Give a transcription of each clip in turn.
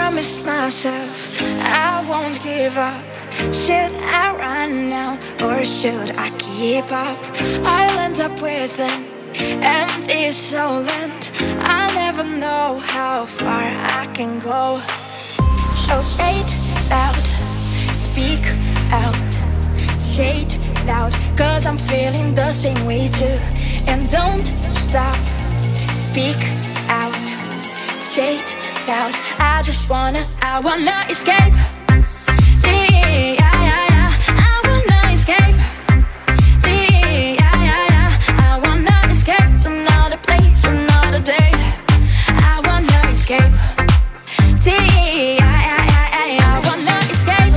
promised myself I won't give up. Should I run now or should I keep up? I'll end up with an empty soul, and I'll never know how far I can go. So say it loud, speak out, say it loud, 'cause I'm feeling the same way too. And don't stop, speak out, say it loud. I wanna escape. Yeah, yeah, yeah. I wanna escape. Yeah, yeah, yeah. I wanna escape to another place, another day. I wanna escape. Yeah, yeah, yeah. I wanna escape.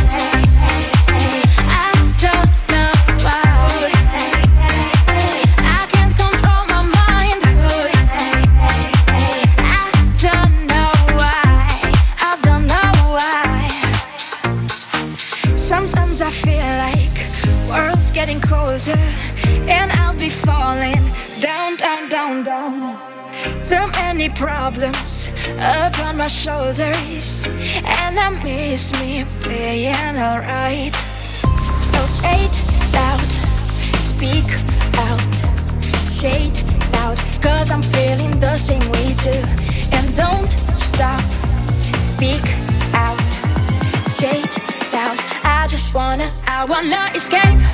I don't know why I can't control my mind. I don't know why. I don't know why. Sometimes I feel like world's getting colder, and I'll be falling down, down, down, down. Too many problems upon my shoulders, and I miss me being alright. So say it loud, speak out, say it loud, 'cause I'm feeling the same way too. And don't stop, speak out, say it loud. I wanna escape.